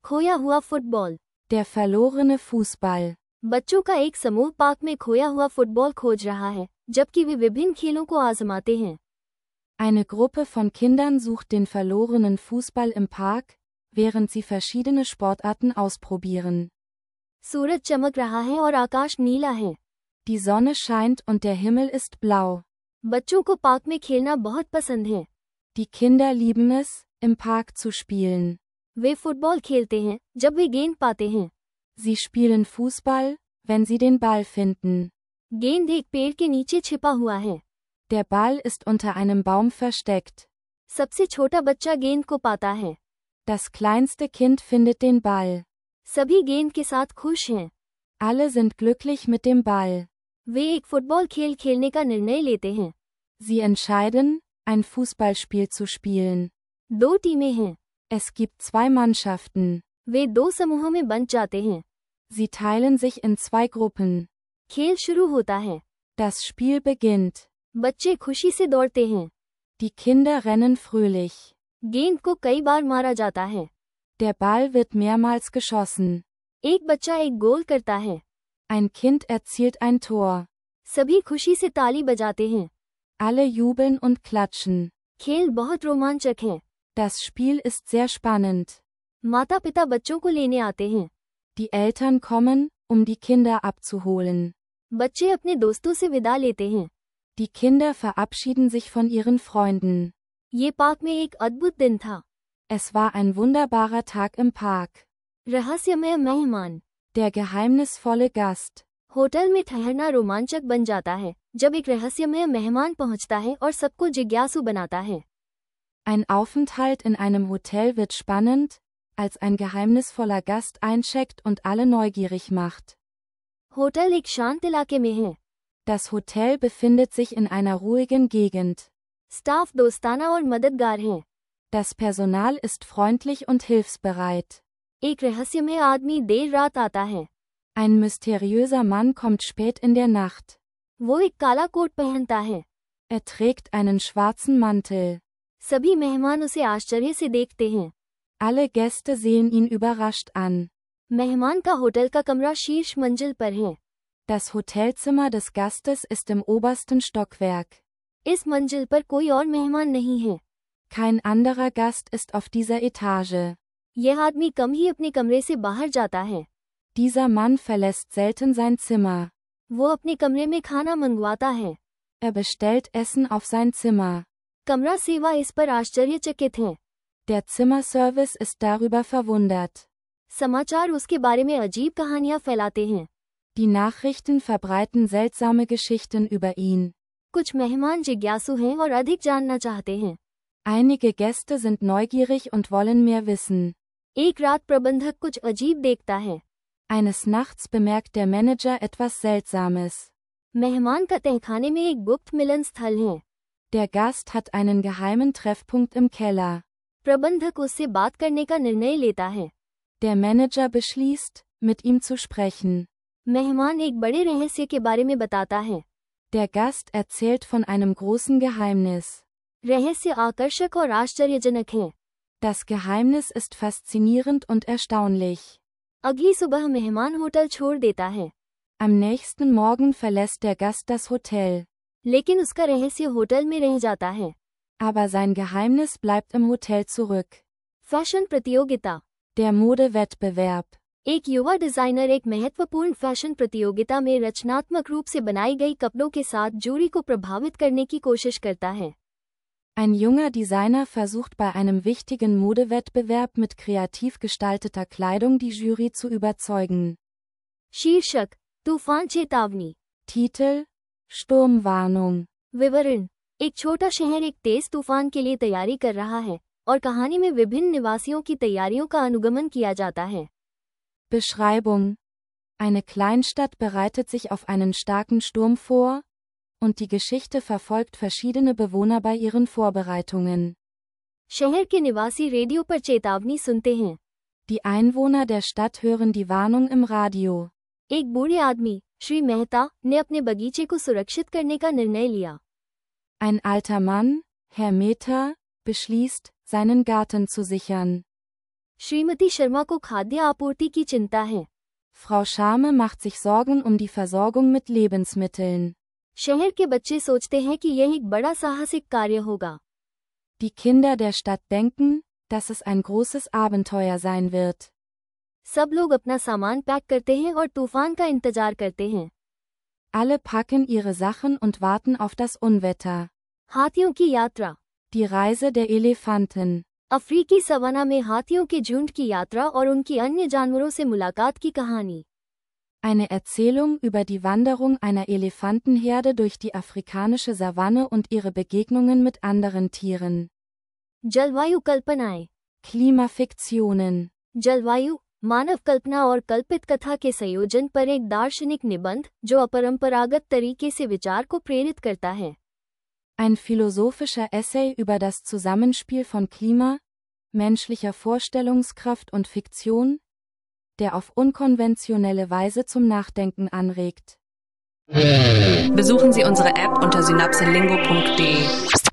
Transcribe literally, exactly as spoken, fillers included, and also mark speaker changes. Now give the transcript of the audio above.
Speaker 1: खोया हुआ football.
Speaker 2: Der verlorene Fußball.
Speaker 1: बच्चों का एक समूह पार्क में खोया हुआ फुटबॉल खोज रहा है, जबकि वे विभिन्न खेलों को आजमाते हैं।
Speaker 2: Eine Gruppe von Kindern sucht den verlorenen Fußball im Park, während sie verschiedene Sportarten ausprobieren.
Speaker 1: सूरज चमक रहा है और आकाश नीला है।
Speaker 2: Die Sonne scheint und der Himmel ist blau.
Speaker 1: बच्चों को पार्क में खेलना बहुत पसंद है।
Speaker 2: Die Kinder lieben es, im Park zu spielen.
Speaker 1: वे फुटबॉल खेलते हैं जब वे गेंद पाते हैं।
Speaker 2: Sie spielen Fußball, wenn sie den Ball finden.
Speaker 1: गेंद एक पेड़ के नीचे छिपा हुआ है।
Speaker 2: Der Ball ist unter einem Baum versteckt.
Speaker 1: सबसे छोटा बच्चा गेंद को पाता है।
Speaker 2: Das kleinste Kind findet den Ball.
Speaker 1: सभी गेंद के साथ खुश हैं।
Speaker 2: Alle sind glücklich mit dem Ball.
Speaker 1: वे एक फुटबॉल खेल खेलने का निर्णय लेते हैं।
Speaker 2: Sie entscheiden, ein Fußballspiel zu spielen.
Speaker 1: दो टीमें हैं।
Speaker 2: Es gibt zwei Mannschaften.
Speaker 1: वे दो समूहों में बंट जाते हैं।
Speaker 2: Sie teilen sich in zwei Gruppen.
Speaker 1: खेल शुरू होता है।
Speaker 2: Das Spiel beginnt.
Speaker 1: बच्चे खुशी से दौड़ते हैं।
Speaker 2: Die Kinder rennen fröhlich.
Speaker 1: गेंद को कई बार मारा जाता है।
Speaker 2: Der Ball wird mehrmals geschossen.
Speaker 1: एक बच्चा एक गोल करता है।
Speaker 2: Ein Kind erzielt ein Tor.
Speaker 1: सभी खुशी से ताली बजाते हैं।
Speaker 2: Alle jubeln und klatschen.
Speaker 1: खेल बहुत रोमांचक है।
Speaker 2: Das Spiel ist sehr spannend.
Speaker 1: माता पिता बच्चों को लेने आते हैं।
Speaker 2: Die Eltern kommen, um die Kinder abzuholen.
Speaker 1: बच्चे अपने दोस्तों से विदा लेते हैं।
Speaker 2: Die Kinder verabschieden sich von ihren Freunden.
Speaker 1: ये पार्क में एक अद्भुत दिन था।
Speaker 2: Es war ein wunderbarer Tag im Park.
Speaker 1: रहस्यमय मेहमान।
Speaker 2: Der geheimnisvolle Gast.
Speaker 1: होटल में ठहरना रोमांचक बन जाता है जब एक रहस्यमय मेहमान पहुंचता है और सबको जिज्ञासु बनाता है।
Speaker 2: Ein Aufenthalt in einem Hotel wird spannend, als ein geheimnisvoller Gast eincheckt und alle neugierig macht.
Speaker 1: Hotel एक शांत इलाके में है।
Speaker 2: Das Hotel befindet sich in einer ruhigen Gegend.
Speaker 1: Staff दोस्ताना और मददगार है।
Speaker 2: Das Personal ist freundlich und hilfsbereit.
Speaker 1: एक रहस्यमय आदमी देर रात आता है।
Speaker 2: Ein mysteriöser Mann kommt spät in der Nacht.
Speaker 1: वो एक काला कोट पहनता है।
Speaker 2: Er trägt einen schwarzen Mantel.
Speaker 1: सभी मेहमान उसे आश्चर्य से देखते हैं।
Speaker 2: Alle Gäste sehen ihn überrascht an.
Speaker 1: मेहमान का होटल का कमरा शीर्ष मंजिल पर है।
Speaker 2: Das Hotelzimmer des Gastes ist im obersten Stockwerk.
Speaker 1: इस मंजिल पर कोई और मेहमान नहीं है।
Speaker 2: Kein anderer Gast ist auf dieser Etage.
Speaker 1: यह आदमी कम ही अपने कमरे से बाहर जाता है।
Speaker 2: Dieser Mann verlässt selten sein Zimmer.
Speaker 1: वो अपने कमरे में खाना मंगवाता है।
Speaker 2: Er bestellt Essen auf sein Zimmer.
Speaker 1: कमरा सेवा इस पर आश्चर्यचकित है।
Speaker 2: Der Zimmerservice ist darüber verwundert.
Speaker 1: समाचार उसके बारे में अजीब कहानियां फैलाते हैं।
Speaker 2: Die Nachrichten verbreiten seltsame Geschichten über ihn.
Speaker 1: कुछ मेहमान जिज्ञासु हैं और अधिक जानना चाहते हैं।
Speaker 2: Einige Gäste sind neugierig und wollen mehr wissen.
Speaker 1: एक रात प्रबंधक कुछ अजीब देखता है।
Speaker 2: Eines Nachts bemerkt der Manager etwas Seltsames.
Speaker 1: मेहमान का तहखाने में एक गुप्त मिलन स्थल है।
Speaker 2: Der Gast hat einen geheimen Treffpunkt im Keller.
Speaker 1: प्रबंधक उससे बात करने का निर्णय लेता है।
Speaker 2: Der Manager beschließt, mit ihm zu sprechen.
Speaker 1: मेहमान एक बड़े रहस्य के बारे में बताता है।
Speaker 2: Der Gast erzählt von einem großen Geheimnis.
Speaker 1: रहस्य आकर्षक और आश्चर्यजनक है।
Speaker 2: Das Geheimnis ist faszinierend und erstaunlich.
Speaker 1: अगली सुबह मेहमान होटल छोड़ देता है।
Speaker 2: Am nächsten Morgen verlässt der Gast das Hotel.
Speaker 1: लेकिन उसका रहस्य होटल में रह जाता है।
Speaker 2: Aber sein Geheimnis bleibt im Hotel zurück.
Speaker 1: Fashion प्रतियोगिता।
Speaker 2: Der Modewettbewerb.
Speaker 1: एक युवा डिजाइनर एक महत्वपूर्ण फैशन प्रतियोगिता में रचनात्मक रूप से बनाई गई कपड़ों के साथ जूरी को प्रभावित करने की कोशिश करता है।
Speaker 2: Ein junger Designer versucht bei einem wichtigen Modewettbewerb mit kreativ gestalteter Kleidung die Jury zu überzeugen.
Speaker 1: शीर्षक तूफान चेतावनी।
Speaker 2: Titel: Sturmwarnung.
Speaker 1: विवरण। एक छोटा शहर एक तेज तूफान के लिए तैयारी कर रहा है और कहानी में विभिन्न निवासियों की तैयारियों का अनुगमन किया जाता है।
Speaker 2: Beschreibung: Eine Kleinstadt bereitet sich auf einen starken Sturm vor, und die Geschichte verfolgt verschiedene Bewohner bei ihren Vorbereitungen.
Speaker 1: शहर के निवासी रेडियो पर चेतावनी सुनते हैं।
Speaker 2: Die Einwohner der Stadt hören die Warnung im Radio.
Speaker 1: एक बूढ़े आदमी, श्री मेहता, ने अपने बगीचे को सुरक्षित करने का निर्णय लिया।
Speaker 2: Ein alter Mann, Herr Mehta, beschließt, seinen Garten zu sichern.
Speaker 1: Shrimati शर्मा को खाद्य आपूर्ति की चिंता है।
Speaker 2: Frau Schame macht sich Sorgen um die Versorgung mit Lebensmitteln.
Speaker 1: शहर के बच्चे सोचते हैं कि यह एक बड़ा साहसिक कार्य होगा।
Speaker 2: Die Kinder der Stadt denken, dass es ein großes Abenteuer sein wird.
Speaker 1: सब लोग अपना सामान पैक करते हैं और तूफान का इंतजार करते हैं।
Speaker 2: Alle packen ihre Sachen und warten auf das Unwetter.
Speaker 1: हाथियों की यात्रा।
Speaker 2: Die Reise der Elefanten.
Speaker 1: अफ्रीकी सवाना में हाथियों के झुंड की यात्रा और उनकी अन्य जानवरों से मुलाकात की कहानी।
Speaker 2: Eine Erzählung über die Wanderung einer Elefantenherde durch die afrikanische Savanne und ihre Begegnungen mit anderen Tieren.
Speaker 1: जलवायु कल्पनाएं।
Speaker 2: Klimafiktionen.
Speaker 1: जलवायु, मानव कल्पना और कल्पित कथा के संयोजन पर एक दार्शनिक निबंध जो अपरंपरागत तरीके से विचार को प्रेरित करता है।
Speaker 2: Ein philosophischer Essay über das Zusammenspiel von Klima, menschlicher Vorstellungskraft und Fiktion, der auf unkonventionelle Weise zum Nachdenken anregt.
Speaker 3: Besuchen Sie unsere App unter synapselingo punkt de.